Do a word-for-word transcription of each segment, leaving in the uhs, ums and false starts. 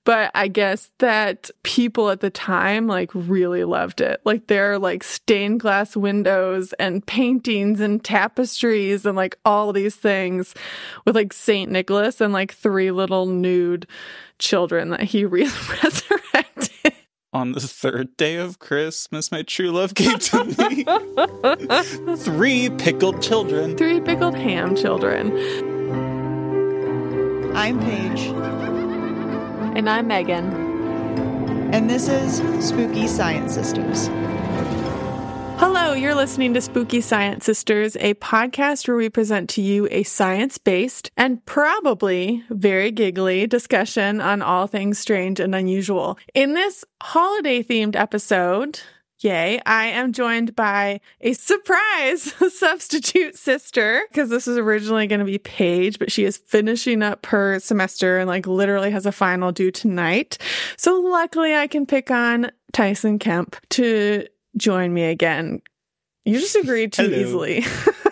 But I guess that people at the time, like, really loved it. Like, there are, like, stained glass windows and paintings and tapestries and, like, all these things with, like, Saint Nicholas and, like, three little nude children that he re- resurrected. On the third day of Christmas, my true love gave to me three pickled children. Three pickled ham children. I'm Paige. And I'm Megan. And this is Spooky Science Sisters. Hello, you're listening to Spooky Science Sisters, a podcast where we present to you a science-based and probably very giggly discussion on all things strange and unusual. In this holiday-themed episode, yay, I am joined by a surprise substitute sister, because this was originally going to be Paige, but she is finishing up her semester and like literally has a final due tonight. So luckily I can pick on Tyson Kemp to join me again. You just agreed too Hello. Easily.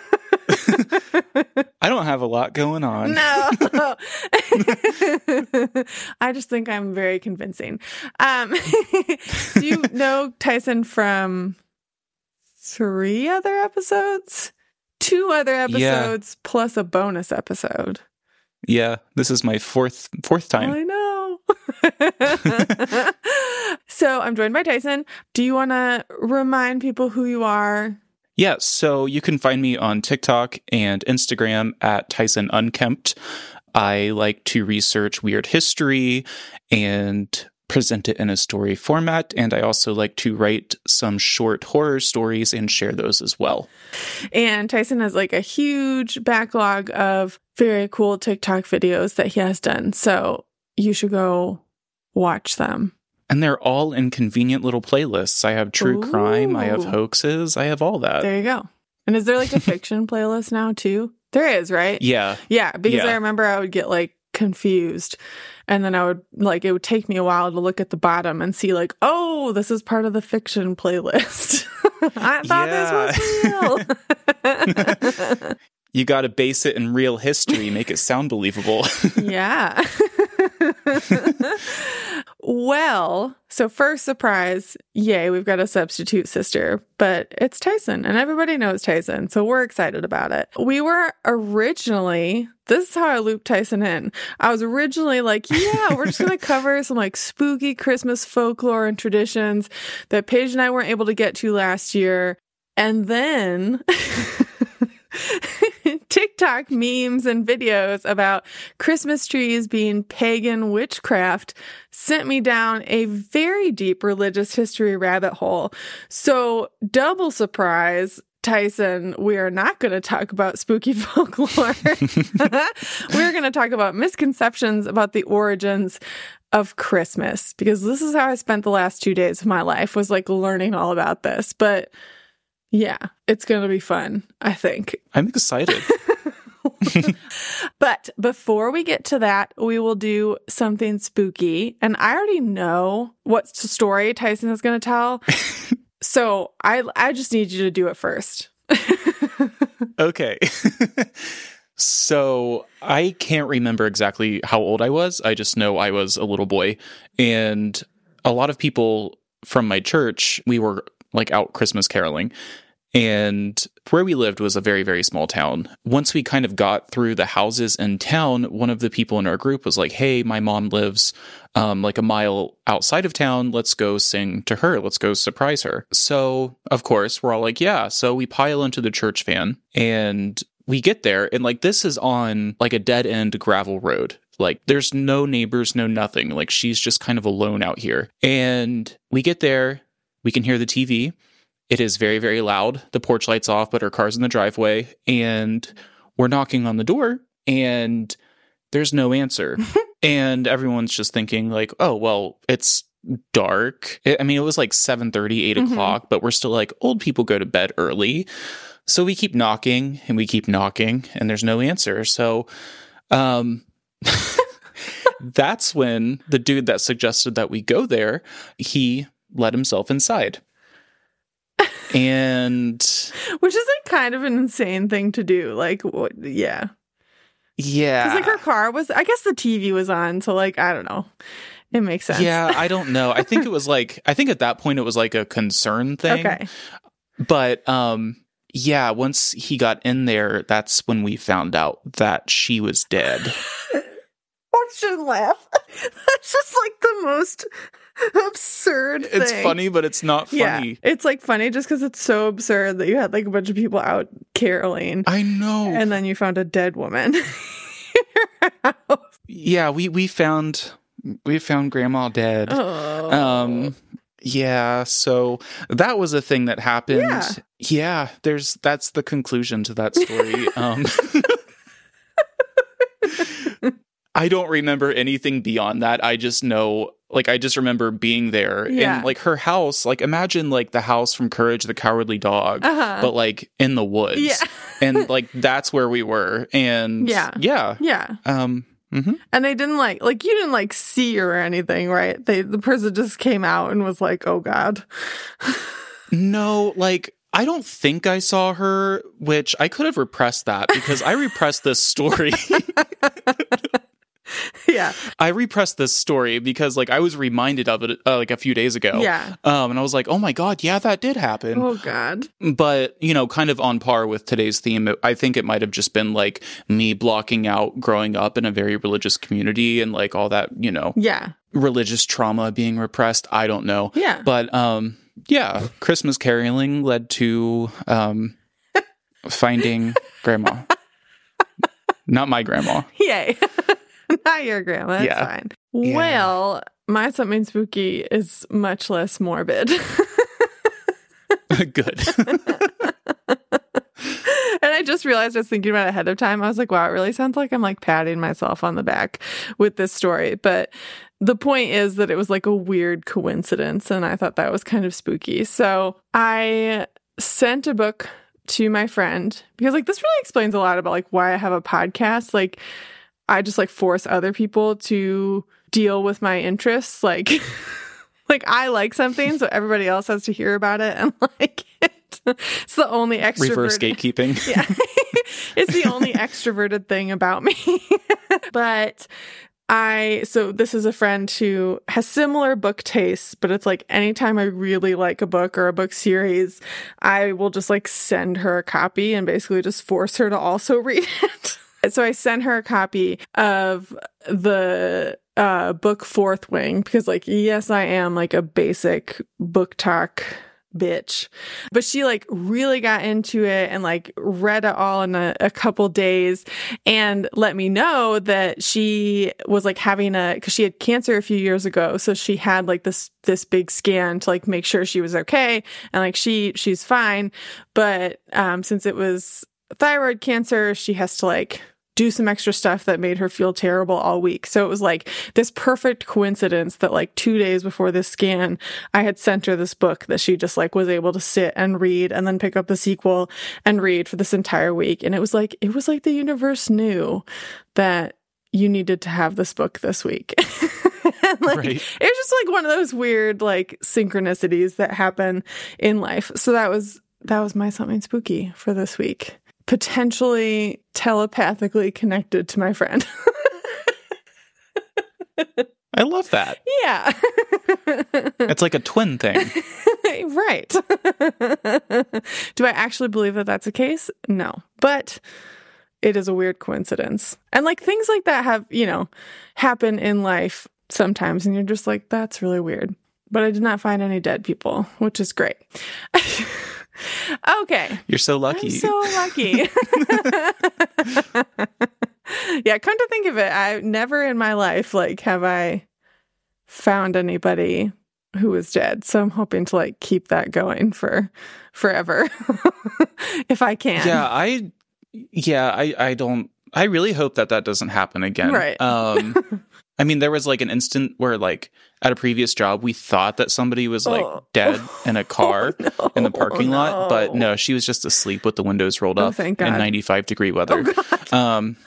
I don't have a lot going on. No. I just think I'm very convincing. Um, do you know Tyson from three other episodes? Two other episodes yeah. plus a bonus episode. Yeah, this is my fourth fourth time. I know. So I'm joined by Tyson. Do you want to remind people who you are? Yeah, so you can find me on TikTok and Instagram at Tyson Unkempt. I like to research weird history and present it in a story format, and I also like to write some short horror stories and share those as well. And Tyson has like a huge backlog of very cool TikTok videos that he has done, so you should go watch them. And they're all in convenient little playlists. I have true Ooh. crime, I have hoaxes, I have all that. There you go. And is there like a fiction playlist now too? There is, right? Yeah. Yeah, because yeah. I remember I would get like confused. And then I would like, it would take me a while to look at the bottom and see like, oh, this is part of the fiction playlist. I thought this was real. You got to base it in real history, make it sound believable. Yeah. Well, so first surprise, yay, we've got a substitute sister, but it's Tyson, and everybody knows Tyson, so we're excited about it. We were originally, this is how I looped Tyson in. I was originally like, yeah, we're just going to cover some like spooky Christmas folklore and traditions that Paige and I weren't able to get to last year. And then TikTok memes and videos about Christmas trees being pagan witchcraft sent me down a very deep religious history rabbit hole. So, double surprise, Tyson, we are not going to talk about spooky folklore. We're going to talk about misconceptions about the origins of Christmas, because this is how I spent the last two days of my life, was like learning all about this. But yeah, it's going to be fun, I think. I'm excited. But before we get to that, we will do something spooky. And I already know what story Tyson is going to tell. So I I just need you to do it first. Okay. So I can't remember exactly how old I was. I just know I was a little boy. And a lot of people from my church, we were like out Christmas caroling. And where we lived was a very, very small town. Once we kind of got through the houses in town, one of the people in our group was like, hey, my mom lives um, like a mile outside of town. Let's go sing to her. Let's go surprise her. So, of course, we're all like, yeah. So we pile into the church van and we get there. And like, this is on like a dead end gravel road. Like, there's no neighbors, no nothing. Like, she's just kind of alone out here. And we get there. We can hear the T V. It is very, very loud. The porch light's off, but her car's in the driveway. And we're knocking on the door, and there's no answer. And everyone's just thinking, like, oh, well, it's dark. I mean, it was like seven thirty, eight mm-hmm. o'clock, but we're still like, old people go to bed early. So we keep knocking, and we keep knocking, and there's no answer. So um, that's when the dude that suggested that we go there, he let himself inside. And which is like kind of an insane thing to do. Like, what? Yeah. Yeah. Because like her car was, I guess the T V was on. So like, I don't know. It makes sense. Yeah, I don't know. I think it was like, I think at that point it was like a concern thing. Okay. But um, yeah, once he got in there, that's when we found out that she was dead. I shouldn't laugh. That's just like the most absurd thing. It's funny, but it's not funny. Yeah, it's like funny just because it's so absurd that you had like a bunch of people out caroling. I know. And then you found a dead woman. Yeah, we, we found we found Grandma dead. Oh. Um, yeah, so that was a thing that happened. Yeah. Yeah, there's that's the conclusion to that story. um, I don't remember anything beyond that. I just know, like, I just remember being there Yeah. and like her house. Like, imagine like the house from Courage the Cowardly Dog, Uh-huh. but like in the woods. Yeah. And like that's where we were. And Yeah. yeah, Yeah. um. Mm-hmm. And they didn't like, like you didn't like see her or anything, right? They, the person just came out and was like, oh God. No, like, I don't think I saw her, which I could have repressed that because I repressed this story. Yeah. I repressed this story because, like, I was reminded of it uh, like a few days ago. Yeah. Um, and I was like, oh my God, yeah, that did happen. Oh God. But, you know, kind of on par with today's theme, it, I think it might have just been like me blocking out growing up in a very religious community and like all that, you know, Yeah. religious trauma being repressed. I don't know. Yeah. But, um, yeah, Christmas caroling led to um, finding Grandma. Not my grandma. Yay. Not your grandma. That's Yeah. fine. Yeah. Well, my something spooky is much less morbid. Good. And I just realized I was thinking about it ahead of time. I was like, wow, it really sounds like I'm like patting myself on the back with this story. But the point is that it was like a weird coincidence. And I thought that was kind of spooky. So I sent a book to my friend because like this really explains a lot about like why I have a podcast. Like I just like force other people to deal with my interests. Like, like I like something, so everybody else has to hear about it and like it. It's the only extrovert. Reverse gatekeeping. Yeah. It's the only extroverted thing about me. But I, so this is a friend who has similar book tastes, but it's like anytime I really like a book or a book series, I will just like send her a copy and basically just force her to also read it. So I sent her a copy of the uh, book Fourth Wing because like, yes, I am like a basic book talk bitch, but she like really got into it and like read it all in a, a couple days and let me know that she was like having a, because she had cancer a few years ago, so she had like this this big scan to like make sure she was okay, and like she she's fine, but um since it was thyroid cancer, she has to like do some extra stuff that made her feel terrible all week. So it was like this perfect coincidence that like two days before this scan, I had sent her this book that she just like was able to sit and read and then pick up the sequel and read for this entire week. And it was like, it was like the universe knew that you needed to have this book this week. And, like, Right. it was just like one of those weird like synchronicities that happen in life. So that was, that was my something spooky for this week. Potentially telepathically connected to my friend. I love that. Yeah. It's like a twin thing. Right. Do I actually believe that that's the case? No. But it is a weird coincidence. And like things like that have, you know, happen in life sometimes. And you're just like, that's really weird. But I did not find any dead people, which is great. Okay. You're so lucky. I'm so lucky. Yeah, come to think of it, I never in my life like have I found anybody who was dead. So I'm hoping to like keep that going for forever if I can. Yeah, I yeah, I I don't I really hope that that doesn't happen again. Right. Um I mean, there was like an instant where like at a previous job, we thought that somebody was like Oh. dead in a car Oh, no. in the parking lot, but No. no, she was just asleep with the windows rolled Oh, up thank in God. ninety-five degree weather. Oh, God. Um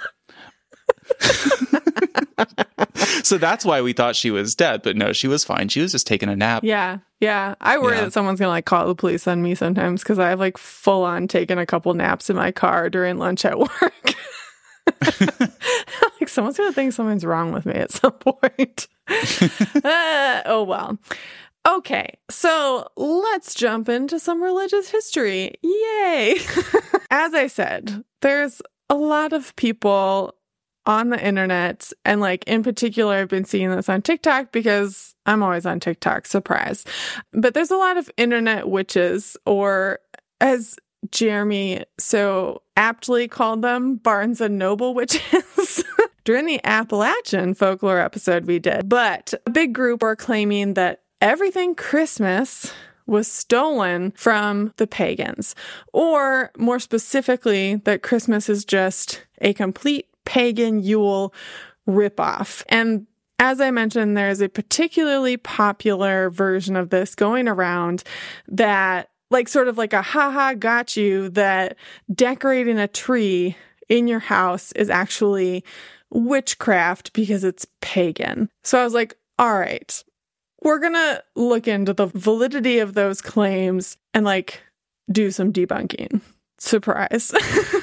So that's why we thought she was dead, but no, she was fine. She was just taking a nap. Yeah. Yeah. I worry Yeah. that someone's going to like call the police on me sometimes because I've like full on taken a couple naps in my car during lunch at work. Like someone's going to think something's wrong with me at some point. uh, oh, well. Okay, so let's jump into some religious history. Yay! As I said, there's a lot of people on the internet, and like in particular, I've been seeing this on TikTok because I'm always on TikTok, surprise. But there's a lot of internet witches, or as Jeremy so aptly called them, Barnes and Noble witches. During the Appalachian folklore episode we did. But a big group were claiming that everything Christmas was stolen from the pagans, or more specifically, that Christmas is just a complete pagan Yule ripoff. And as I mentioned, there's a particularly popular version of this going around that, like, sort of like a haha got you, that decorating a tree in your house is actually witchcraft because it's pagan. So I was like, all right, we're going to look into the validity of those claims and like do some debunking. Surprise.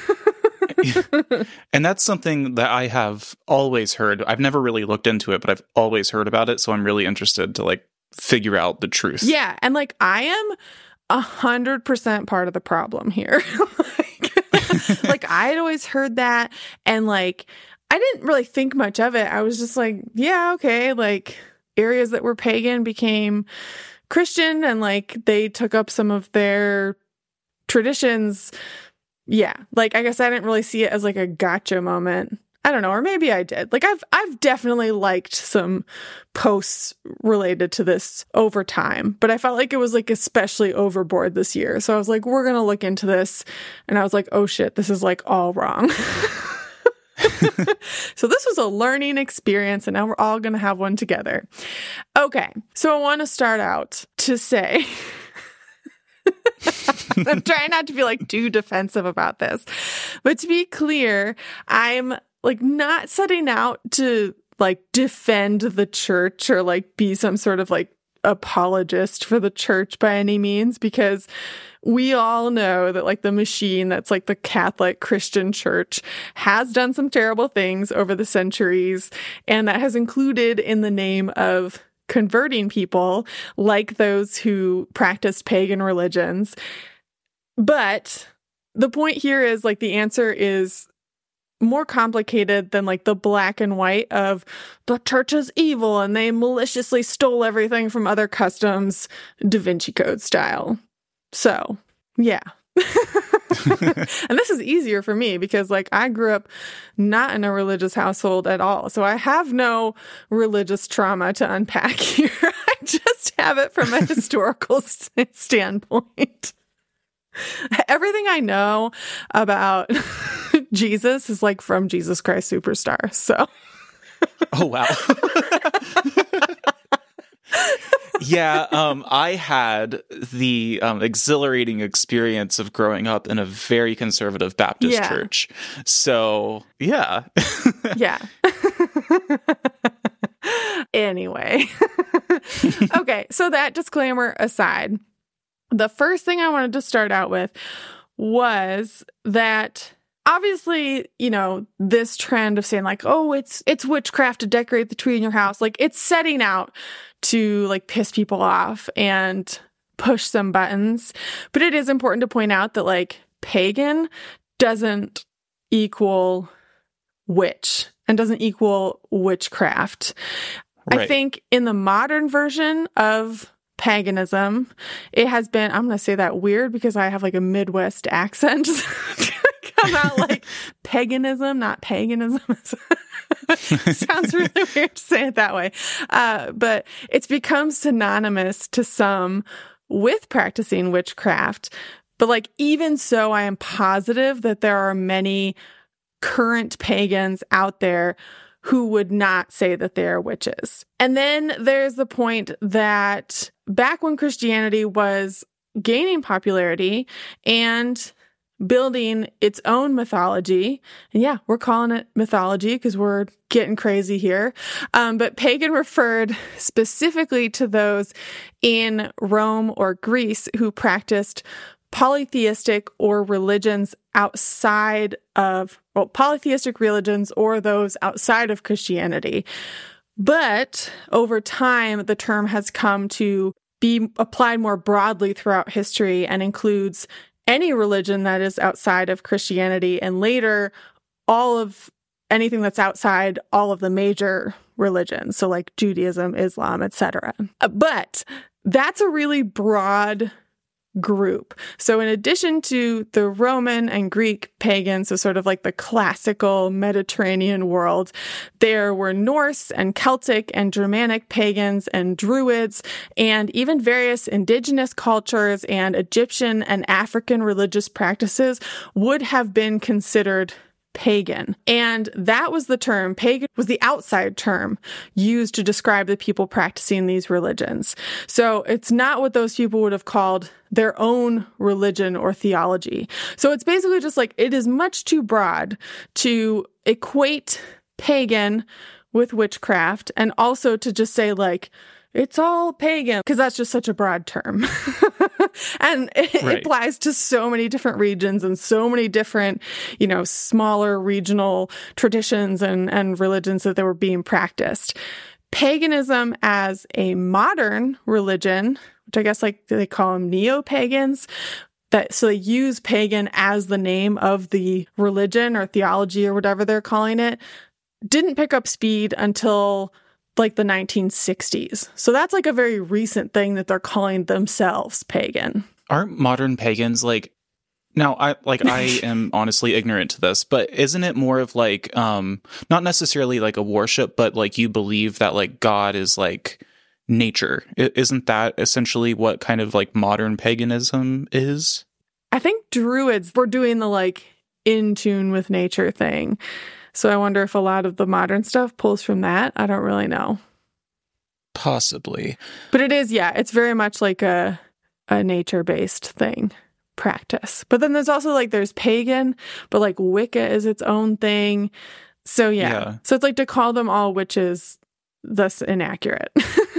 And that's something that I have always heard. I've never really looked into it, but I've always heard about it. So I'm really interested to like figure out the truth. Yeah. And like, I am a hundred percent part of the problem here. like, like I had always heard that. And like, I didn't really think much of it. I was just like, yeah, okay. Like, areas that were pagan became Christian, and like they took up some of their traditions. Yeah. Like, I guess I didn't really see it as like a gotcha moment. I don't know. Or maybe I did. Like, I've, I've definitely liked some posts related to this over time, but I felt like it was like especially overboard this year. So I was like, we're going to look into this. And I was like, oh shit, this is like all wrong. So this was a learning experience, and now we're all going to have one together. Okay, so I want to start out to say, I'm trying not to be like too defensive about this, but to be clear, I'm like not setting out to like defend the church or like be some sort of like apologist for the church by any means, because we all know that like the machine that's like the Catholic Christian church has done some terrible things over the centuries, and that has included in the name of converting people like those who practiced pagan religions. But the point here is like the answer is more complicated than like the black and white of the church is evil and they maliciously stole everything from other customs, Da Vinci Code style. So, yeah. And this is easier for me because like I grew up not in a religious household at all. So I have no religious trauma to unpack here. I just have it from a historical standpoint. Everything I know about Jesus is like from Jesus Christ Superstar. So, oh wow, yeah. Um, I had the um, exhilarating experience of growing up in a very conservative Baptist yeah. church. So, yeah, yeah. Anyway, okay. So that disclaimer aside, the first thing I wanted to start out with was that obviously, you know, this trend of saying like, oh, it's it's witchcraft to decorate the tree in your house, like it's setting out to like piss people off and push some buttons. But it is important to point out that like pagan doesn't equal witch and doesn't equal witchcraft. Right. I think in the modern version of paganism, it has been, I'm going to say that weird because I have like a Midwest accent. Come out like paganism, not paganism. Sounds really weird to say it that way. Uh, but it's become synonymous to some with practicing witchcraft. But like, even so, I am positive that there are many current pagans out there who would not say that they are witches. And then there's the point that back when Christianity was gaining popularity and building its own mythology, and yeah, we're calling it mythology because we're getting crazy here, um, but pagan referred specifically to those in Rome or Greece who practiced polytheistic or religions outside of, well, polytheistic religions or those outside of Christianity. But over time, the term has come to be applied more broadly throughout history and includes any religion that is outside of Christianity, and later all of anything that's outside all of the major religions, so like Judaism, Islam, et cetera. But that's a really broad group. So in addition to the Roman and Greek pagans, so sort of like the classical Mediterranean world, there were Norse and Celtic and Germanic pagans and Druids, and even various indigenous cultures and Egyptian and African religious practices would have been considered pagan. And that was the term, pagan was the outside term used to describe the people practicing these religions. So it's not what those people would have called their own religion or theology. So it's basically just like, it is much too broad to equate pagan with witchcraft, and also to just say like, it's all pagan, because that's just such a broad term. And it right. applies to so many different regions and so many different, you know, smaller regional traditions and, and religions that they were being practiced. Paganism as a modern religion, which I guess like they call them neo-pagans, that so they use pagan as the name of the religion or theology or whatever they're calling it, didn't pick up speed until like the nineteen sixties. So that's like a very recent thing that they're calling themselves pagan. Aren't modern pagans like, now I like I am honestly ignorant to this, but isn't it more of like um not necessarily like a worship, but like you believe that like God is like nature? I- isn't that essentially what kind of like modern paganism is? I think Druids were doing the like in tune with nature thing. So I wonder if a lot of the modern stuff pulls from that. I don't really know. Possibly. But it is, yeah, it's very much like a a nature-based thing, practice. But then there's also like, there's pagan, but like Wicca is its own thing. So yeah. yeah. So it's like to call them all witches, thus inaccurate.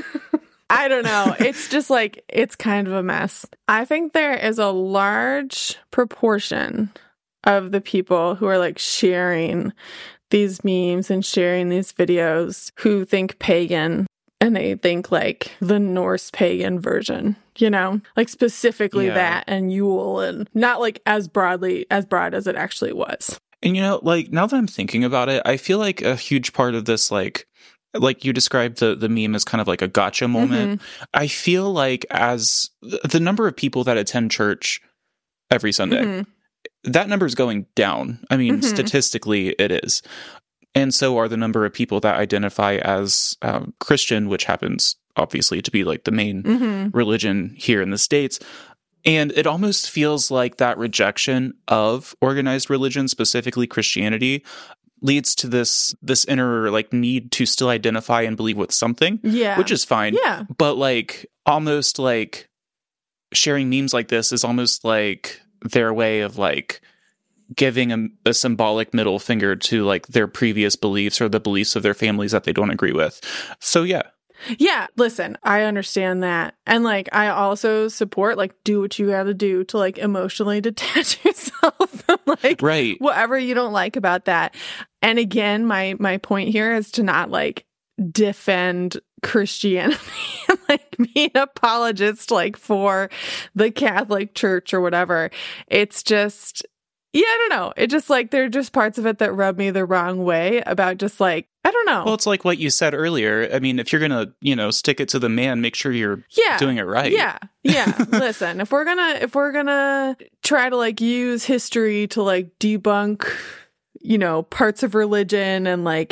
I don't know. It's just like, it's kind of a mess. I think there is a large proportion of the people who are like sharing these memes and sharing these videos who think pagan, and they think like the Norse pagan version, you know, like specifically yeah. that and Yule, and not like as broadly as broad as it actually was. And you know, like now that I'm thinking about it, I feel like a huge part of this, like like you described the, the meme as kind of like a gotcha moment. Mm-hmm. I feel like as the number of people that attend church every Sunday, mm-hmm. that number is going down. I mean, mm-hmm. statistically, it is. And so are the number of people that identify as um, Christian, which happens, obviously, to be like the main mm-hmm. religion here in the States. And it almost feels like that rejection of organized religion, specifically Christianity, leads to this this inner like need to still identify and believe with something, yeah. which is fine. Yeah. But like almost like sharing memes like this is almost like their way of like giving a, a symbolic middle finger to like their previous beliefs or the beliefs of their families that they don't agree with. So yeah. Yeah, listen, I understand that. And like I also support like do what you gotta do to like emotionally detach yourself from like right. whatever you don't like about that. And again, my my point here is to not like defend Christianity and like be an apologist like for the Catholic Church or whatever. It's just, yeah, I don't know. It just like, there are just parts of it that rub me the wrong way about just like, I don't know. Well, it's like what you said earlier. I mean, if you're going to, you know, stick it to the man, make sure you're yeah, doing it right. Yeah. Yeah. Listen, if we're going to, if we're going to try to like use history to like debunk, you know, parts of religion and like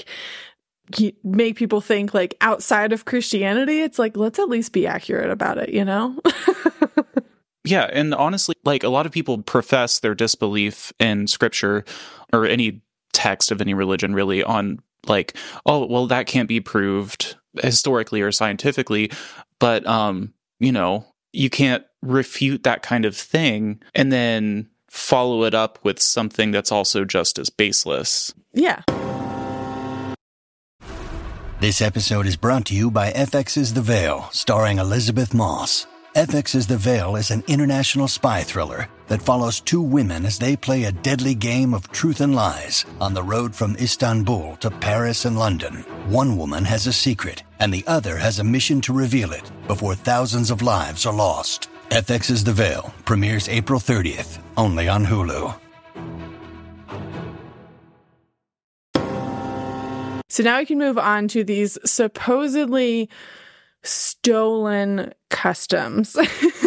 make people think like outside of Christianity, it's like, let's at least be accurate about it, you know? Yeah. And honestly, like a lot of people profess their disbelief in scripture or any text of any religion really on like, oh, well, that can't be proved historically or scientifically. But, um, you know, you can't refute that kind of thing and then follow it up with something that's also just as baseless. Yeah. This episode is brought to you by F X's The Veil, starring Elizabeth Moss. F X's The Veil is an international spy thriller that follows two women as they play a deadly game of truth and lies on the road from Istanbul to Paris and London. One woman has a secret, and the other has a mission to reveal it before thousands of lives are lost. F X's The Veil premieres April thirtieth, only on Hulu. So now we can move on to these supposedly stolen customs.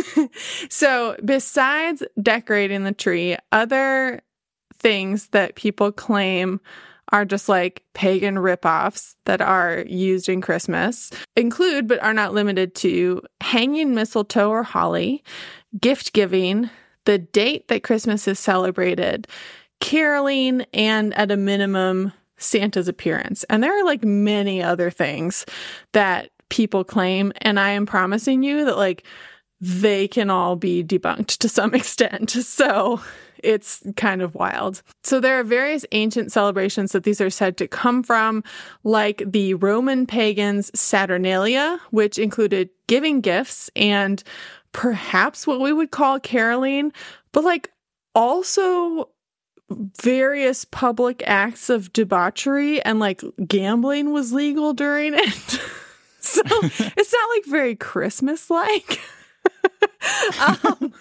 So besides decorating the tree, other things that people claim are just like pagan ripoffs that are used in Christmas include, but are not limited to, hanging mistletoe or holly, gift giving, the date that Christmas is celebrated, caroling, and at a minimum, Santa's appearance. And there are like many other things that people claim, and I am promising you that like they can all be debunked to some extent. So it's kind of wild. So there are various ancient celebrations that these are said to come from, like the Roman pagans' Saturnalia, which included giving gifts and perhaps what we would call caroling, but like also various public acts of debauchery, and like gambling was legal during it. So it's not like very Christmas-like. um,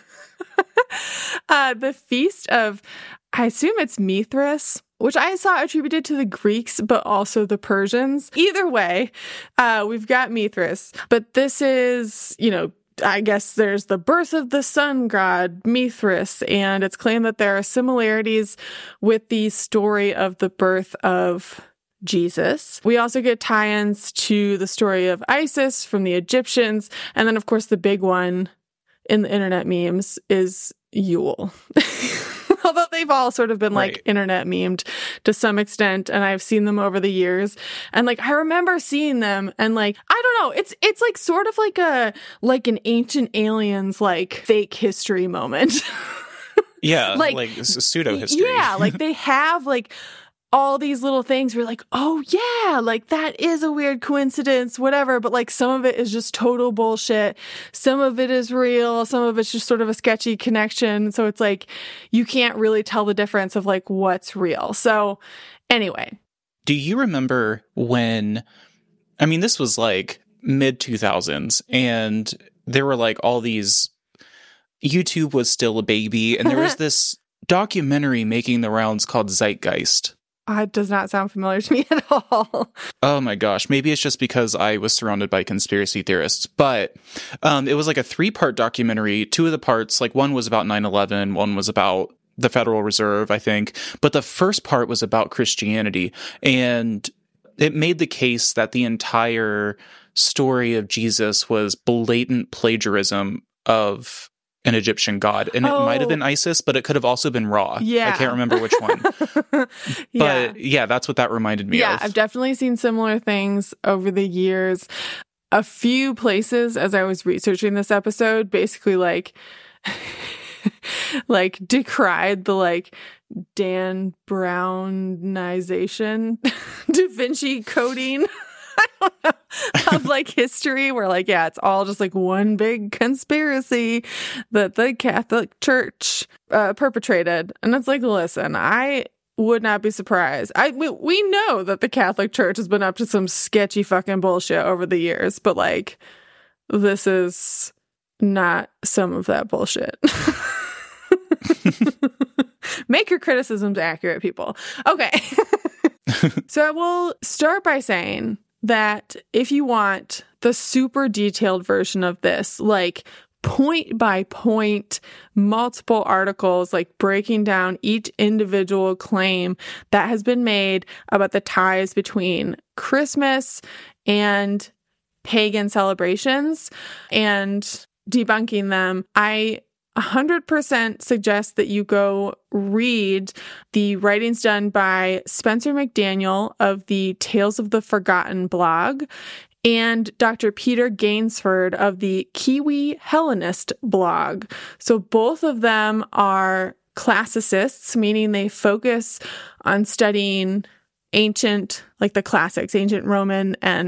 uh, the feast of, I assume it's Mithras, which I saw attributed to the Greeks, but also the Persians. Either way, uh, we've got Mithras. But this is, you know, I guess there's the birth of the sun god, Mithras, and it's claimed that there are similarities with the story of the birth of Jesus. We also get tie-ins to the story of Isis from the Egyptians. And then, of course, the big one in the internet memes is Yule. Although they've all sort of been like right. internet memed to some extent, and I've seen them over the years. And like I remember seeing them, and like I don't know, it's it's like sort of like a like an Ancient Aliens like fake history moment. Yeah, like, like pseudo history. Yeah, like they have like all these little things where like, oh yeah, like that is a weird coincidence, whatever. But like some of it is just total bullshit. Some of it is real. Some of it's just sort of a sketchy connection. So it's like, you can't really tell the difference of like what's real. So anyway. Do you remember when, I mean, this was like mid two thousands, and there were like all these, YouTube was still a baby, and there was this documentary making the rounds called Zeitgeist. Uh, it does not sound familiar to me at all. Oh my gosh. Maybe it's just because I was surrounded by conspiracy theorists. But um, it was like a three-part documentary. Two of the parts, like one was about nine eleven, one was about the Federal Reserve, I think. But the first part was about Christianity. And it made the case that the entire story of Jesus was blatant plagiarism of an Egyptian god, and it oh. might have been Isis, but it could have also been Ra. Yeah, I can't remember which one. yeah. But yeah, that's what that reminded me yeah, of. Yeah, I've definitely seen similar things over the years. A few places, as I was researching this episode, basically like, like decried the like Dan Brownization, Da Vinci coding. I don't know, of like history where like, yeah, it's all just like one big conspiracy that the Catholic Church uh, perpetrated. And it's like, listen, I would not be surprised. I we, we know that the Catholic Church has been up to some sketchy fucking bullshit over the years, but like, this is not some of that bullshit. Make your criticisms accurate, people. Okay. So I will start by saying that if you want the super detailed version of this, like point by point, multiple articles, like breaking down each individual claim that has been made about the ties between Christmas and pagan celebrations and debunking them, I one hundred percent suggest that you go read the writings done by Spencer McDaniel of the Tales of the Forgotten blog and Doctor Peter Gainsford of the Kiwi Hellenist blog. So both of them are classicists, meaning they focus on studying ancient, like the classics, ancient Roman and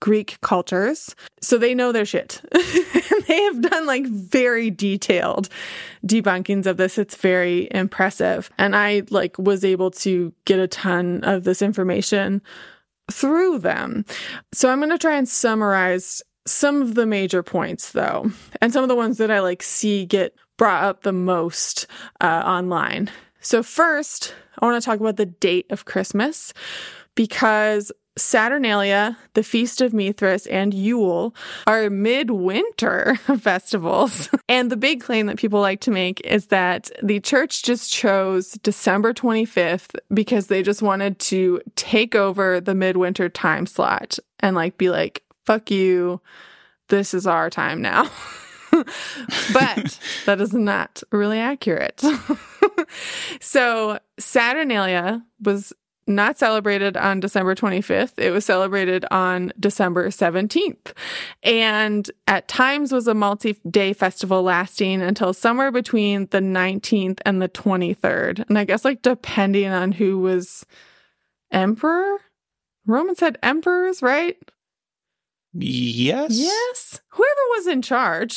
Greek cultures. So they know their shit. They have done like very detailed debunkings of this. It's very impressive. And I like was able to get a ton of this information through them. So I'm going to try and summarize some of the major points though, and some of the ones that I like see get brought up the most uh, online. So first, I want to talk about the date of Christmas, because Saturnalia, the Feast of Mithras, and Yule are midwinter festivals. And the big claim that people like to make is that the church just chose December twenty-fifth because they just wanted to take over the midwinter time slot and like be like, fuck you, this is our time now. But that is not really accurate. So Saturnalia was not celebrated on December twenty-fifth. It was celebrated on December seventeenth. And at times was a multi-day festival lasting until somewhere between the nineteenth and the twenty-third. And I guess like depending on who was emperor? Romans had emperors, right? Yes. Yes. Whoever was in charge.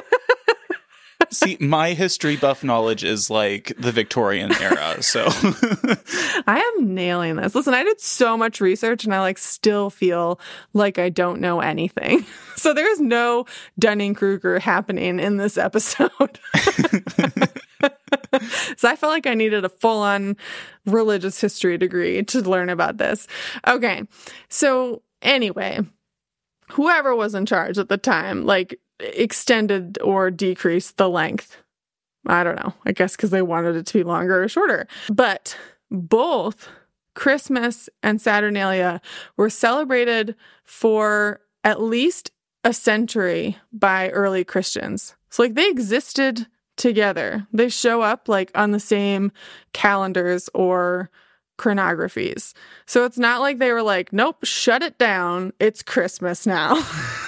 See, my history buff knowledge is like the Victorian era, so I am nailing this. Listen, I did so much research and I like still feel like I don't know anything. So there's no Dunning-Kruger happening in this episode. So I felt like I needed a full-on religious history degree to learn about this. Okay. So anyway, whoever was in charge at the time, like, extended or decreased the length. I don't know. I guess because they wanted it to be longer or shorter. But both Christmas and Saturnalia were celebrated for at least a century by early Christians. So like they existed together. They show up like on the same calendars or chronographies. So it's not like they were like, nope, shut it down. It's Christmas now.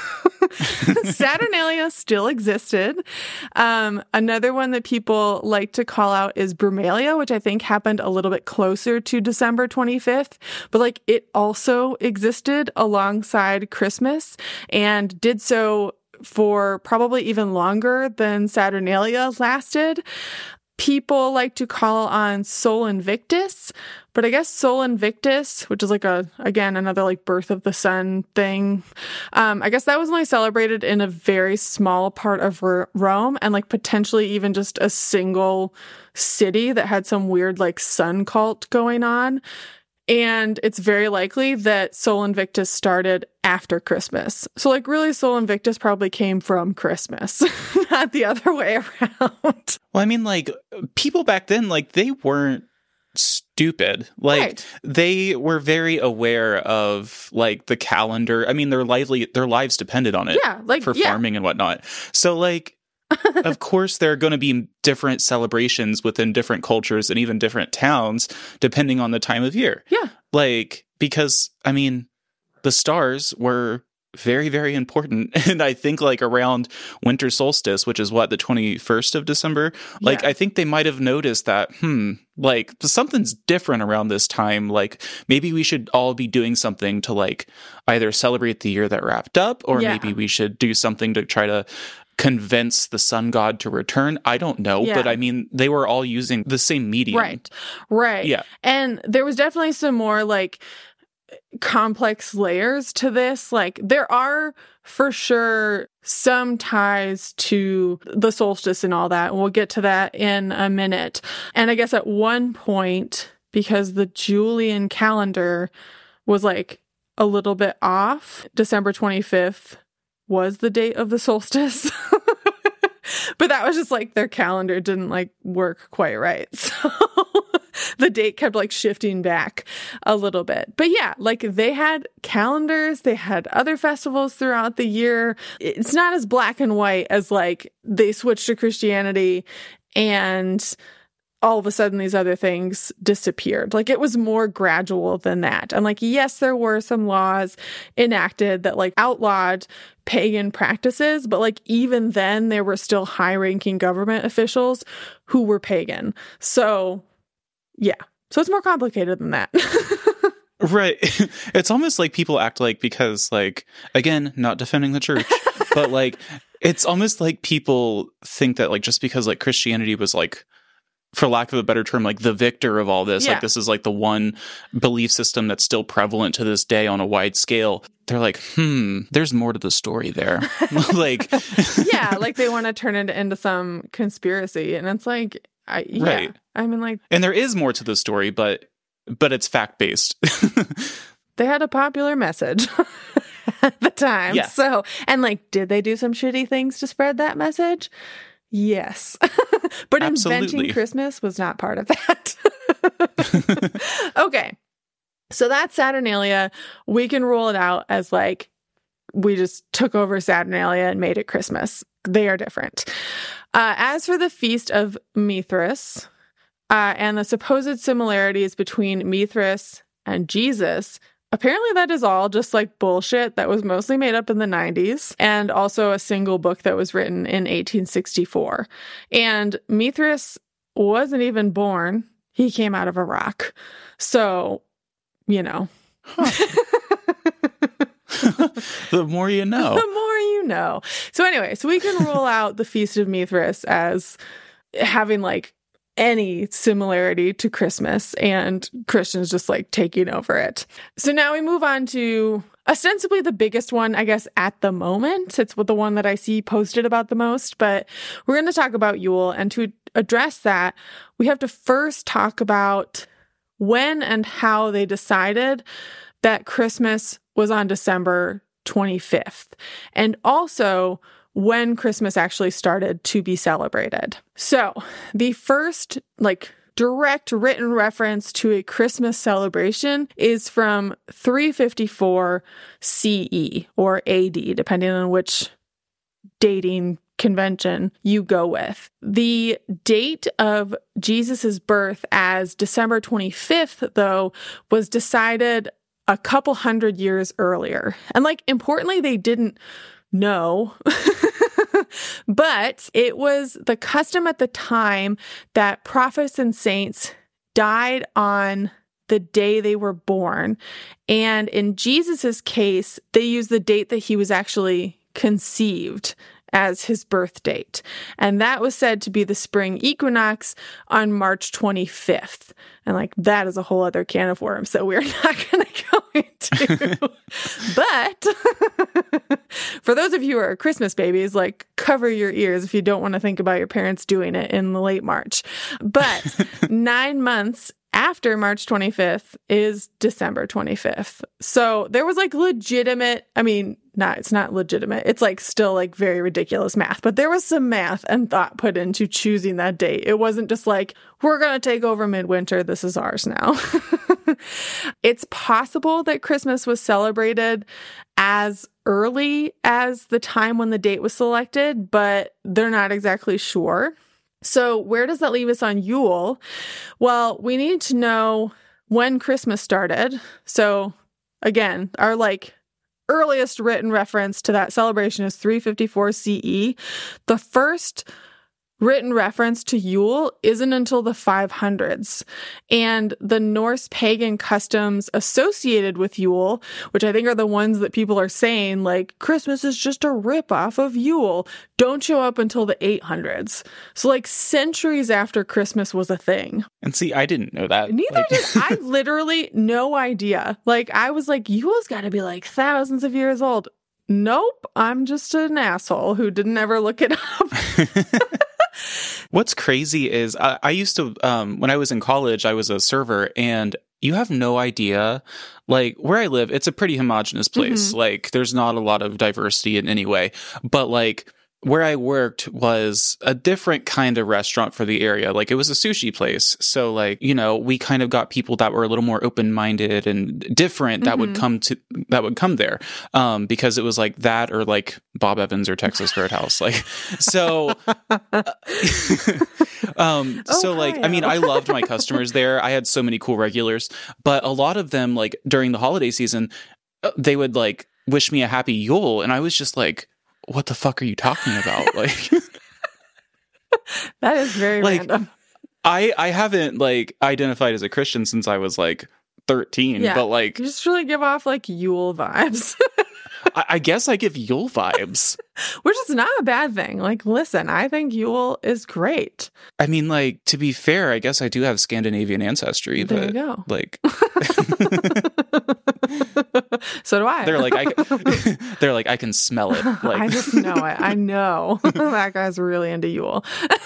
Saturnalia still existed. Um, another one that people like to call out is Brumalia, which I think happened a little bit closer to December twenty-fifth, but like it also existed alongside Christmas and did so for probably even longer than Saturnalia lasted. People like to call on Sol Invictus, but I guess Sol Invictus, which is like a, again, another like birth of the sun thing. Um, I guess that was only celebrated in a very small part of R- Rome and like potentially even just a single city that had some weird like sun cult going on. And it's very likely that Sol Invictus started after Christmas. So like really Sol Invictus probably came from Christmas, not the other way around. Well, I mean, like people back then, like they weren't stupid. Like right. They were very aware of like the calendar. I mean, their lively, their lives depended on it yeah, like, for yeah. farming and whatnot. So like, of course, there are going to be different celebrations within different cultures and even different towns, depending on the time of year. Yeah. Like, because, I mean, the stars were very, very important. And I think like around winter solstice, which is what, the twenty-first of December, like, yeah. I think they might have noticed that, hmm, like something's different around this time. Like maybe we should all be doing something to like either celebrate the year that wrapped up, or yeah. maybe we should do something to try to convince the sun god to return. I don't know, yeah. but I mean, they were all using the same medium. Right. Right. Yeah. And there was definitely some more like complex layers to this. Like there are for sure some ties to the solstice and all that. And we'll get to that in a minute. And I guess at one point, because the Julian calendar was like a little bit off, December twenty-fifth was the date of the solstice. But that was just like their calendar didn't like work quite right. So the date kept like shifting back a little bit. But yeah, like they had calendars, they had other festivals throughout the year. It's not as black and white as like they switched to Christianity and all of a sudden these other things disappeared. Like it was more gradual than that. And like, yes, there were some laws enacted that like outlawed pagan practices, but like even then there were still high-ranking government officials who were pagan. So yeah. So it's more complicated than that. Right. It's almost like people act like, because like, again, not defending the church, but like, it's almost like people think that like, just because like Christianity was like, for lack of a better term, like the victor of all this, Yeah. like this is like the one belief system that's still prevalent to this day on a wide scale. They're like, hmm, there's more to the story there. Like, Yeah, like they want to turn it into some conspiracy. And it's like, I, yeah. Right. I mean, like, and there is more to the story, but but it's fact-based. they had a popular message at the time. Yeah. So, and like, did they do some shitty things to spread that message? Yes. But Absolutely. inventing Christmas was not part of that. Okay. So that's Saturnalia. We can rule it out as like, we just took over Saturnalia and made it Christmas. They are different. Uh, as for the Feast of Mithras, uh, and the supposed similarities between Mithras and Jesus, apparently that is all just like bullshit that was mostly made up in the nineties, and also a single book that was written in eighteen sixty-four. And Mithras wasn't even born. He came out of a rock. So, you know. The more you know. The more you know. So anyway, so we can rule out the Feast of Mithras as having like any similarity to Christmas, and Christians just like taking over it. So now we move on to ostensibly the biggest one, I guess, at the moment. It's the one that I see posted about the most, but we're going to talk about Yule. And to address that, we have to first talk about when and how they decided that Christmas was on December twenty-fifth, and also when Christmas actually started to be celebrated. So the first like direct written reference to a Christmas celebration is from three fifty-four C E or A D, depending on which dating convention you go with. The date of Jesus's birth as December twenty-fifth, though, was decided a couple hundred years earlier. And like, importantly, they didn't know, but it was the custom at the time that prophets and saints died on the day they were born. And in Jesus's case, they used the date that he was actually conceived as his birth date. And that was said to be the spring equinox on March twenty-fifth. And like, that is a whole other can of worms that we're not going to go into. But for those of you who are Christmas babies, like, cover your ears if you don't want to think about your parents doing it in the late March. But nine months after March twenty-fifth is December twenty-fifth. So there was like legitimate, I mean, not, it's not legitimate. It's like still like very ridiculous math, but there was some math and thought put into choosing that date. It wasn't just like, we're going to take over midwinter. This is ours now. It's possible that Christmas was celebrated as early as the time when the date was selected, but they're not exactly sure. So where does that leave us on Yule? Well, we need to know when Christmas started. So again, our like earliest written reference to that celebration is three fifty-four C E. The first written reference to Yule isn't until the five hundreds. And the Norse pagan customs associated with Yule, which I think are the ones that people are saying, like, Christmas is just a ripoff of Yule, don't show up until the eight hundreds. So, like, centuries after Christmas was a thing. And see, I didn't know that. Neither Like- did I. Literally no idea. Like, I was like, Yule's got to be like thousands of years old. Nope, I'm just an asshole who didn't ever look it up. What's crazy is I, I used to, um, when I was in college, I was a server, and you have no idea, like, where I live, it's a pretty homogenous place. Mm-hmm. Like, there's not a lot of diversity in any way, but like, where I worked was a different kind of restaurant for the area. Like, it was a sushi place. So, like, you know, we kind of got people that were a little more open-minded and different that Mm-hmm. would come to, that would come there. Um, because it was like that or like Bob Evans or Texas Roadhouse. Like, so, um, so like, I mean, I loved my customers there. I had so many cool regulars, but a lot of them, like, during the holiday season, uh, they would like wish me a happy Yule. And I was just like, what the fuck are you talking about? Like, That is very like, random. I I haven't like identified as a Christian since I was like thirteen, Yeah. but like, You just really give off like Yule vibes. I, I guess I give Yule vibes. Which is not a bad thing. Like, listen, I think Yule is great. I mean, like, to be fair, I guess I do have Scandinavian ancestry, There but you go. like, So do I. they're like, I, they're like, I can smell it. Like, I just know it. I know that guy's really into Yule.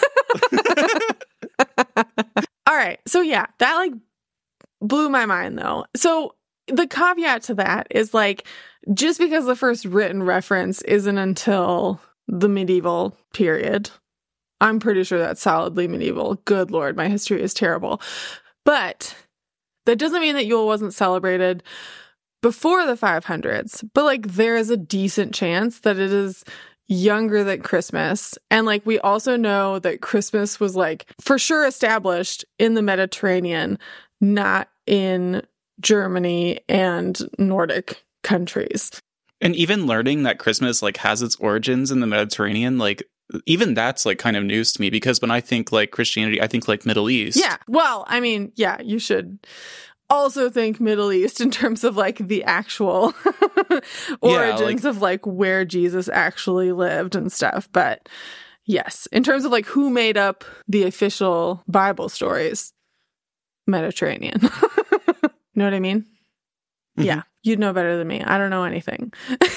All right. So yeah, that like blew my mind though. So the caveat to that is like, just because the first written reference isn't until the medieval period, I'm pretty sure that's solidly medieval. Good Lord, my history is terrible. But that doesn't mean that Yule wasn't celebrated before the five hundreds. But like, there is a decent chance that it is younger than Christmas. And like, we also know that Christmas was like for sure established in the Mediterranean, not in Germany and Nordic countries. and even learning that Christmas like has its origins in the Mediterranean, like even that's like kind of news to me, because when I think like Christianity, I think like Middle East. Yeah. Well, I mean, yeah, you should also think Middle East in terms of like the actual origins like- of like where Jesus actually lived and stuff. But yes, in terms of like who made up the official Bible stories, Mediterranean. Know what I mean? Mm-hmm. Yeah. You'd know better than me. I don't know anything.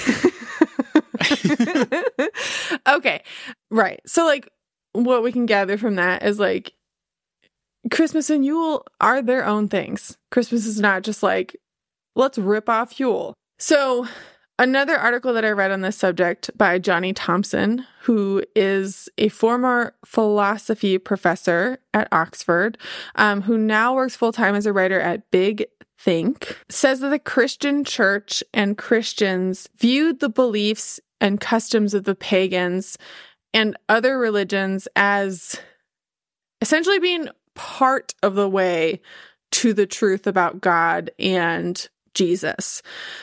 Okay. Right. So like what we can gather from that is like Christmas and Yule are their own things. Christmas is not just like, let's rip off Yule. So another article that I read on this subject by Johnny Thompson, who is a former philosophy professor at Oxford, um, who now works full-time as a writer at Big Think, says that the Christian church and Christians viewed the beliefs and customs of the pagans and other religions as essentially being part of the way to the truth about God and Jesus.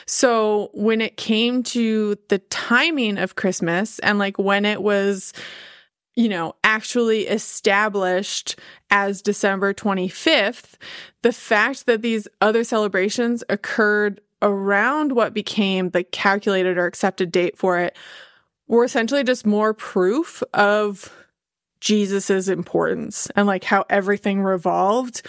So when it came to the timing of Christmas and like when it was, you know, actually established as December twenty-fifth, the fact that these other celebrations occurred around what became the calculated or accepted date for it were essentially just more proof of Jesus's importance and like how everything revolved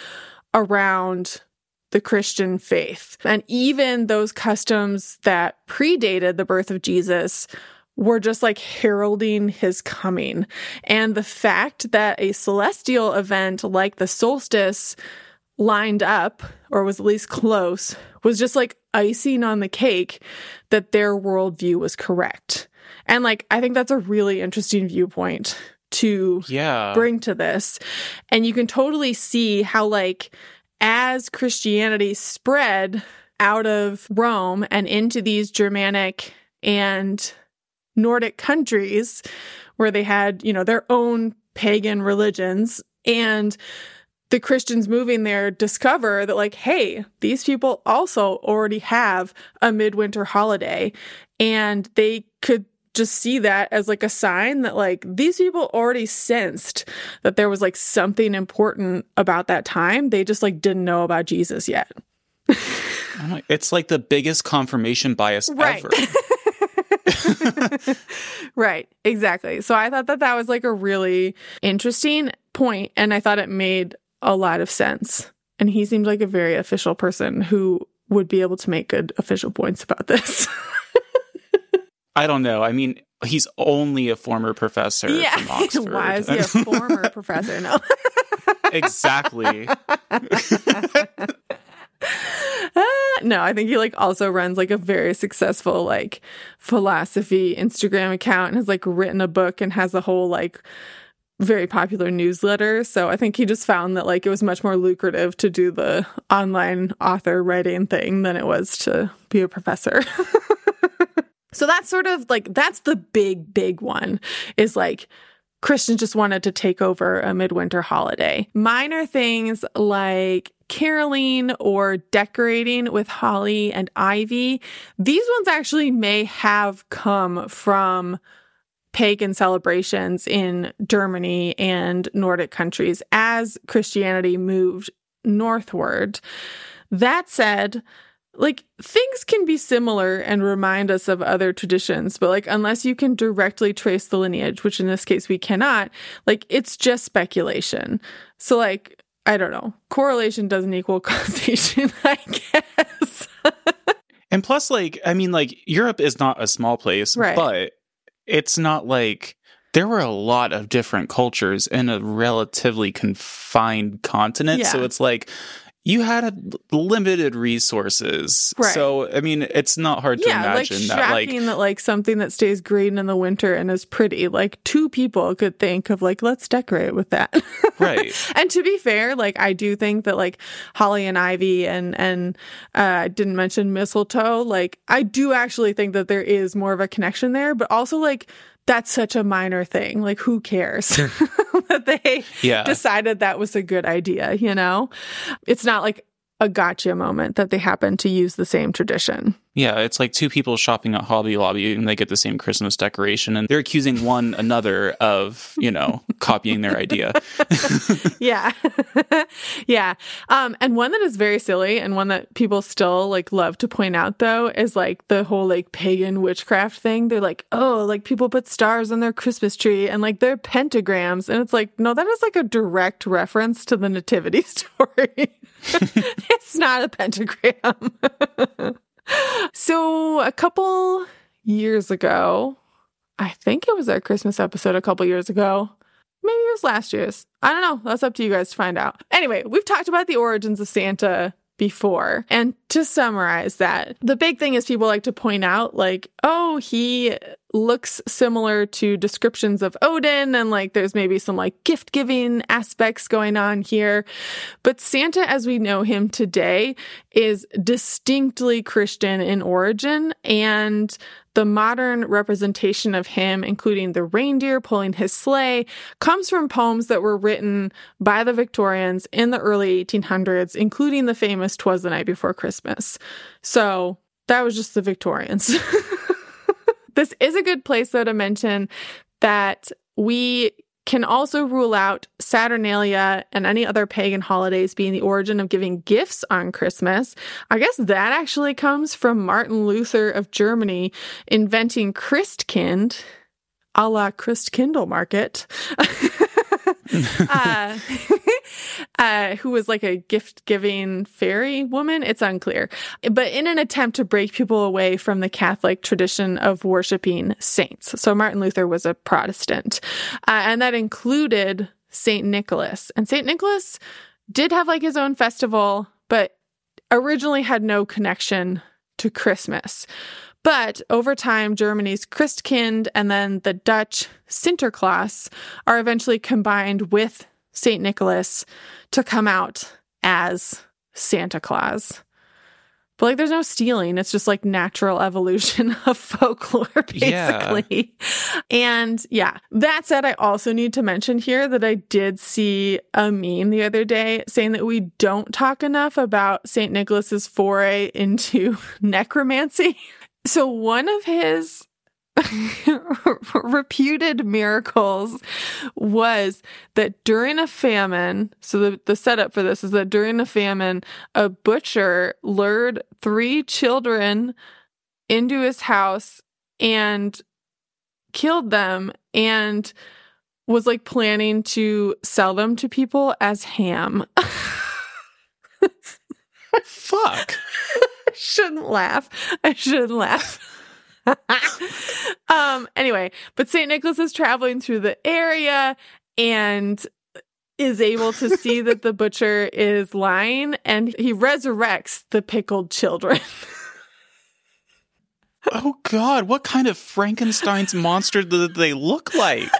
around the Christian faith. And even those customs that predated the birth of Jesus were just like heralding his coming. And the fact that a celestial event like the solstice lined up, or was at least close, was just like icing on the cake that their worldview was correct. And like, I think that's a really interesting viewpoint to Yeah. bring to this. And you can totally see how like, as Christianity spread out of Rome and into these Germanic and Nordic countries where they had, you know, their own pagan religions, and the Christians moving there discover that like, hey, these people also already have a midwinter holiday, and they could just see that as like a sign that like these people already sensed that there was like something important about that time. They just like didn't know about Jesus yet. I'm like, it's like the biggest confirmation bias Right. ever. Right, exactly. So I thought that that was like a really interesting point, and I thought it made a lot of sense. And he seemed like a very official person who would be able to make good official points about this. I don't know. I mean, he's only a former professor Yeah. from Oxford. Why is he a former professor? No. Exactly. Uh, no, I think he like also runs like a very successful like philosophy Instagram account and has like written a book and has a whole like very popular newsletter. So I think he just found that like it was much more lucrative to do the online author writing thing than it was to be a professor. So that's sort of like, that's the big, big one, is like Christians just wanted to take over a midwinter holiday. Minor things like caroling or decorating with holly and ivy, these ones actually may have come from pagan celebrations in Germany and Nordic countries as Christianity moved northward. That said, like, things can be similar and remind us of other traditions, but like, unless you can directly trace the lineage, which in this case we cannot, like, it's just speculation. So like, I don't know, correlation doesn't equal causation, I guess. And plus, like, I mean, like, Europe is not a small place, right. but it's not like there were a lot of different cultures in a relatively confined continent. Yeah. So it's like, you had a limited resources. Right. So, I mean, it's not hard to yeah, imagine like that, like, shocking that like something that stays green in the winter and is pretty, like two people could think of like, let's decorate with that. right. And to be fair, like I do think that like holly and ivy and, and uh, I didn't mention mistletoe. Like I do actually think that there is more of a connection there, but also like, that's such a minor thing. Like, who cares that they yeah. decided that was a good idea, you know? It's not like a gotcha moment that they happen to use the same tradition. Yeah, it's like two people shopping at Hobby Lobby and they get the same Christmas decoration and they're accusing one another of, you know, copying their idea. yeah. yeah. Um, and one that is very silly and one that people still like love to point out though is like the whole like pagan witchcraft thing. They're like, oh, like people put stars on their Christmas tree and like they're pentagrams. And it's like, no, that is like a direct reference to the nativity story. It's not a pentagram. So a couple years ago, I think it was our Christmas episode a couple years ago. Maybe it was last year's. I don't know. That's up to you guys to find out. Anyway, we've talked about the origins of Santa before. And to summarize that, the big thing is people like to point out like, oh, he looks similar to descriptions of Odin and like there's maybe some like gift giving aspects going on here. But Santa as we know him today is distinctly Christian in origin, and the modern representation of him, including the reindeer pulling his sleigh, comes from poems that were written by the Victorians in the early eighteen hundreds, including the famous "'Twas the Night Before Christmas." So that was just the Victorians. This is a good place, though, to mention that we can also rule out Saturnalia and any other pagan holidays being the origin of giving gifts on Christmas. I guess that actually comes from Martin Luther of Germany inventing Christkind, a la Christkindlmarket. uh, uh, who was like a gift-giving fairy woman. It's unclear. But in an attempt to break people away from the Catholic tradition of worshiping saints. So Martin Luther was a Protestant. Uh, and that included Saint Nicholas. And Saint Nicholas did have like his own festival, but originally had no connection to Christmas. But over time, Germany's Christkind and then the Dutch Sinterklaas are eventually combined with Saint Nicholas to come out as Santa Claus. But like, there's no stealing. It's just like natural evolution of folklore, basically. Yeah. And yeah, that said, I also need to mention here that I did see a meme the other day saying that we don't talk enough about Saint Nicholas's foray into necromancy. So one of his reputed miracles was that during a famine, so the, the setup for this is that during a famine, a butcher lured three children into his house and killed them and was like planning to sell them to people as ham. Fuck. I shouldn't laugh. I shouldn't laugh. um, anyway, but Saint Nicholas is traveling through the area and is able to see that the butcher is lying, and he resurrects the pickled children. Oh God, what kind of Frankenstein's monster did they look like?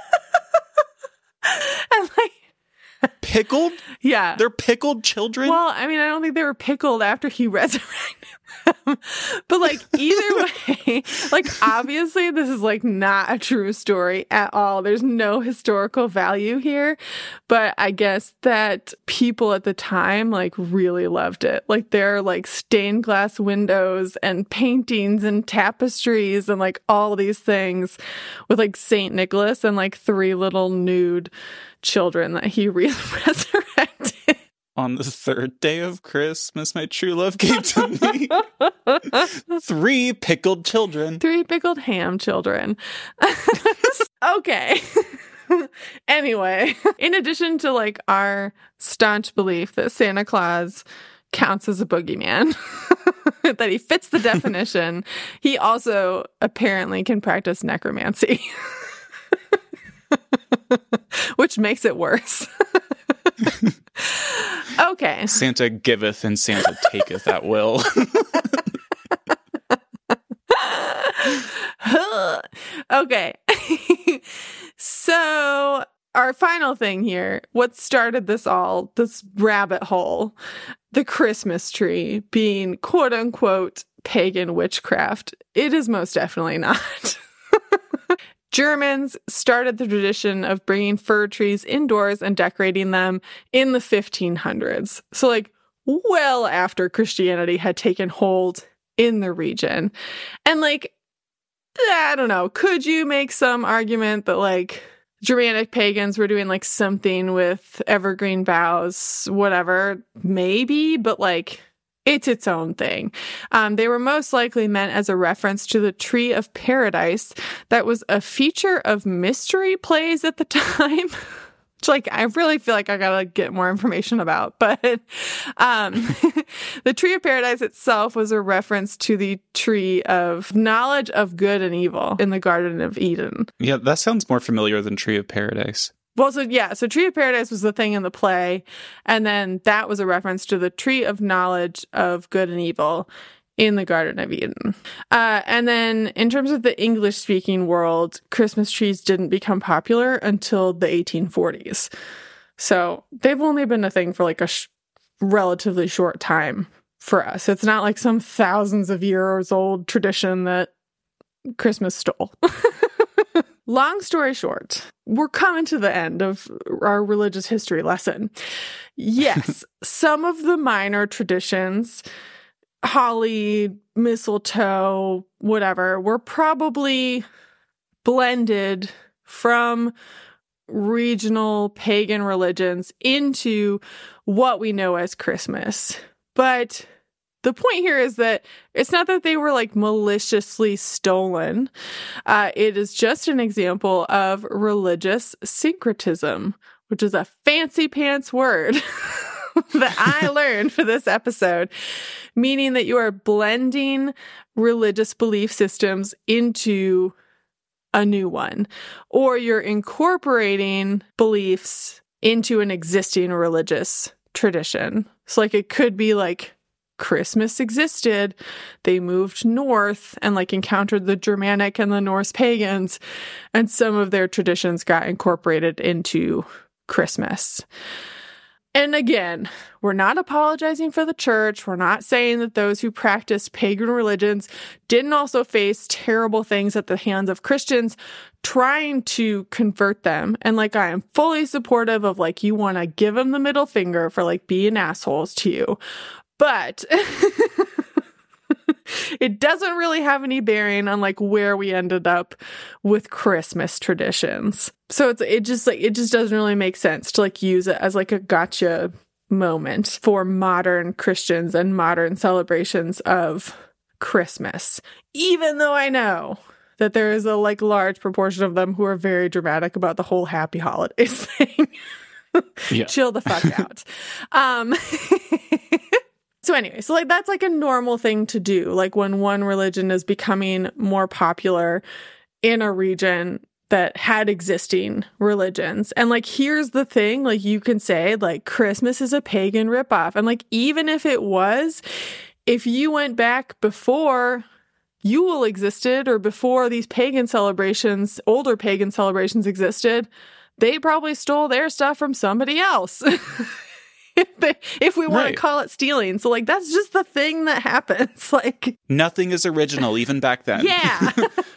And like pickled? Yeah. They're pickled children? Well, I mean, I don't think they were pickled after he resurrected them. But like, either way, like, obviously this is like not a true story at all. There's no historical value here. But I guess that people at the time like really loved it. Like, there are like stained glass windows and paintings and tapestries and like all these things with like Saint Nicholas and like three little nude children that he re- resurrected. On the third day of Christmas, my true love gave to me three pickled children. Three pickled ham children. Okay. Anyway, in addition to like our staunch belief that Santa Claus counts as a boogeyman, that he fits the definition, he also apparently can practice necromancy, which makes it worse. Okay. Santa giveth and Santa taketh at will. Okay. So our final thing here, what started this all, this rabbit hole, the Christmas tree being quote unquote pagan witchcraft. It is most definitely not. Germans started the tradition of bringing fir trees indoors and decorating them in the fifteen hundreds. So like well after Christianity had taken hold in the region. And like, I don't know, could you make some argument that like Germanic pagans were doing like something with evergreen boughs, whatever, maybe, but like it's its own thing. Um, they were most likely meant as a reference to the Tree of Paradise that was a feature of mystery plays at the time. Which, like, I really feel like I gotta get more information about. But um, the Tree of Paradise itself was a reference to the tree of knowledge of good and evil in the Garden of Eden. Yeah, that sounds more familiar than Tree of Paradise. Well, so yeah, so Tree of Paradise was the thing in the play, and then that was a reference to the Tree of Knowledge of Good and Evil in the Garden of Eden. Uh, and then in terms of the English-speaking world, Christmas trees didn't become popular until the eighteen forties. So they've only been a thing for like a sh- relatively short time for us. It's not like some thousands of years old tradition that Christmas stole. Long story short, we're coming to the end of our religious history lesson. Yes, some of the minor traditions, holly, mistletoe, whatever, were probably blended from regional pagan religions into what we know as Christmas. But the point here is that it's not that they were like maliciously stolen. Uh, it is just an example of religious syncretism, which is a fancy pants word that I learned for this episode, meaning that you are blending religious belief systems into a new one, or you're incorporating beliefs into an existing religious tradition. So like it could be like Christmas existed, they moved north and like encountered the Germanic and the Norse pagans, and some of their traditions got incorporated into Christmas. And again, we're not apologizing for the church. We're not saying that those who practiced pagan religions didn't also face terrible things at the hands of Christians trying to convert them. And like, I am fully supportive of like, you want to give them the middle finger for like being assholes to you. But it doesn't really have any bearing on like where we ended up with Christmas traditions. So it's it just like it just doesn't really make sense to like use it as like a gotcha moment for modern Christians and modern celebrations of Christmas. Even though I know that there is a like large proportion of them who are very dramatic about the whole happy holidays thing. Yeah. Chill the fuck out. um So anyway, so like that's like a normal thing to do. Like when one religion is becoming more popular in a region that had existing religions. And like, here's the thing, like you can say like Christmas is a pagan ripoff. And like, even if it was, if you went back before Yule existed or before these pagan celebrations, older pagan celebrations existed, they probably stole their stuff from somebody else. If we want right. to call it stealing. So, like, that's just the thing that happens. Like, nothing is original, even back then. Yeah.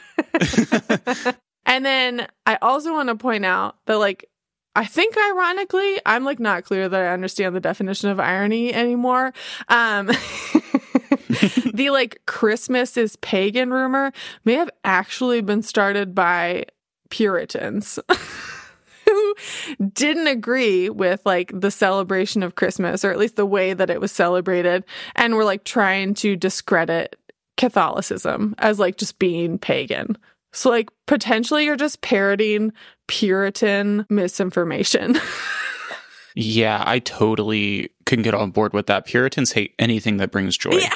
And then I also want to point out that, like, I think ironically, I'm, like, not clear that I understand the definition of irony anymore. Um, the, like, Christmas is pagan rumor may have actually been started by Puritans. Who didn't agree with like the celebration of Christmas, or at least the way that it was celebrated, and were like trying to discredit Catholicism as like just being pagan. So like potentially you're just parroting Puritan misinformation. Yeah, I totally can get on board with that. Puritans hate anything that brings joy. Yeah.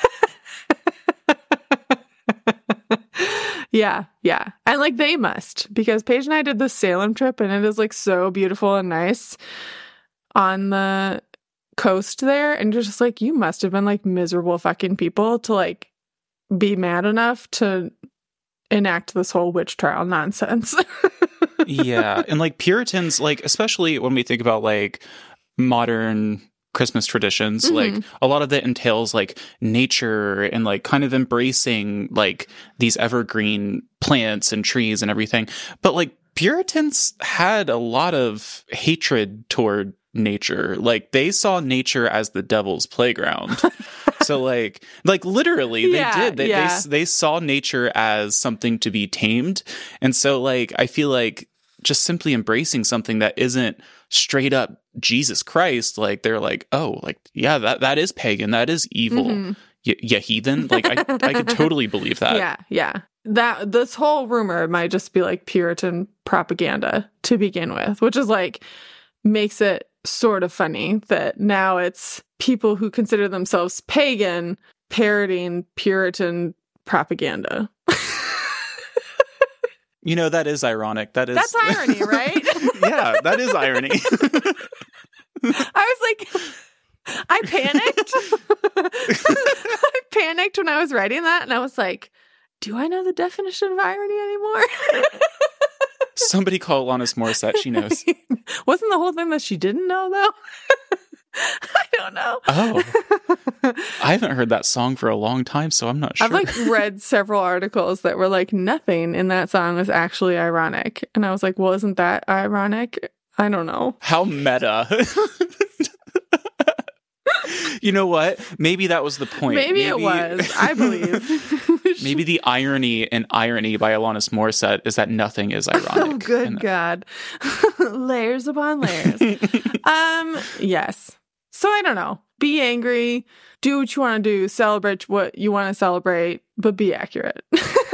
Yeah, yeah. And like they must, because Paige and I did the Salem trip, and it is like so beautiful and nice on the coast there. And you're just like, you must have been like miserable fucking people to like be mad enough to enact this whole witch trial nonsense. Yeah. And like Puritans, like, especially when we think about like modern Christmas traditions, mm-hmm. like a lot of that entails like nature and like kind of embracing like these evergreen plants and trees and everything. But like Puritans had a lot of hatred toward nature. Like they saw nature as the devil's playground. So like, like literally yeah, they did, they, yeah. they, they saw nature as something to be tamed. And so like, I feel like just simply embracing something that isn't straight up Jesus Christ, like they're like, oh, like, yeah, that, that is pagan. That is evil. Mm-hmm. Y- yeah, heathen. Like I, I could totally believe that. Yeah. Yeah. That this whole rumor might just be like Puritan propaganda to begin with, which is like, makes it sort of funny that now it's people who consider themselves pagan parroting Puritan propaganda. You know, that is ironic. That is That's irony, right? Yeah, that is irony. I was like, I panicked. I panicked when I was writing that, and I was like, do I know the definition of irony anymore? Somebody call Alanis Morissette. She knows. Wasn't the whole thing that she didn't know, though? I don't know. Oh. I haven't heard that song for a long time, so I'm not sure. I've like read several articles that were like, nothing in that song was actually ironic. And I was like, well, isn't that ironic? I don't know. How meta. You know what? Maybe that was the point. Maybe, maybe it was. I believe. Maybe the irony in Irony by Alanis Morissette is that nothing is ironic. Oh, good God. Layers upon layers. um, yes. So I don't know. Be angry. Do what you want to do. Celebrate what you want to celebrate, but be accurate.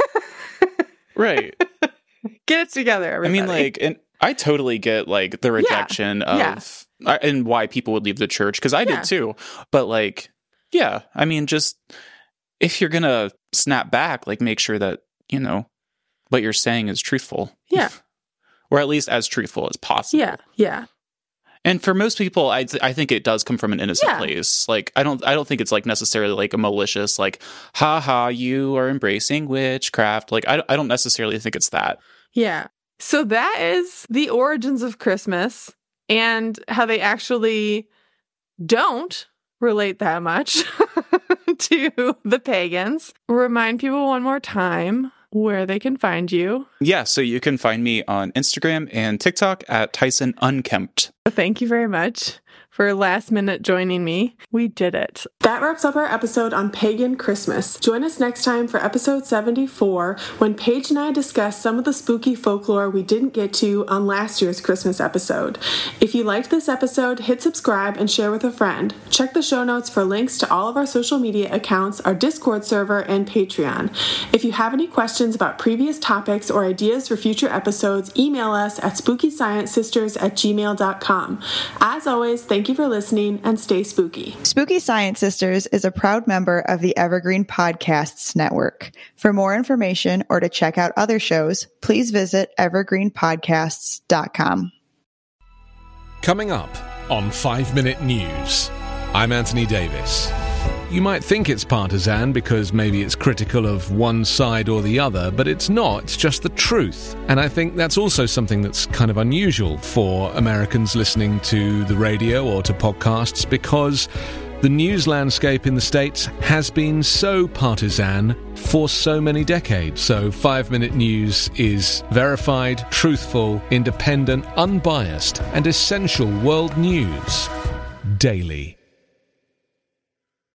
Right. Get it together, everybody. I mean, like, and I totally get, like, the rejection yeah. of... Yeah. And why people would leave the church, because I yeah. did too. But, like, yeah, I mean, just... If you're gonna snap back, like, make sure that, you know, what you're saying is truthful. Yeah. Or at least as truthful as possible. Yeah, yeah. And for most people, I th- I think it does come from an innocent yeah. place. Like, I don't I don't think it's, like, necessarily, like, a malicious, like, ha ha, you are embracing witchcraft. Like, I, I don't necessarily think it's that. Yeah. So that is the origins of Christmas and how they actually don't relate that much to the pagans. Remind people one more time where they can find you. Yeah, so you can find me on Instagram and TikTok at Tyson Unkempt. Thank you very much for last minute joining me. We did it. That wraps up our episode on Pagan Christmas. Join us next time for episode seventy-four, when Paige and I discuss some of the spooky folklore we didn't get to on last year's Christmas episode. If you liked this episode, hit subscribe and share with a friend. Check the show notes for links to all of our social media accounts, our Discord server, and Patreon. If you have any questions about previous topics or ideas for future episodes, email us at spooky science sisters at gmail dot com. As always, thank you for listening and stay spooky. Spooky Science Sisters is a proud member of the Evergreen Podcasts Network. For more information or to check out other shows, please visit evergreen podcasts dot com. Coming up on five minute News, I'm Anthony Davis. You might think it's partisan because maybe it's critical of one side or the other, but it's not. It's just the truth. And I think that's also something that's kind of unusual for Americans listening to the radio or to podcasts, because the news landscape in the States has been so partisan for so many decades. So five minute News is verified, truthful, independent, unbiased, and essential world news daily.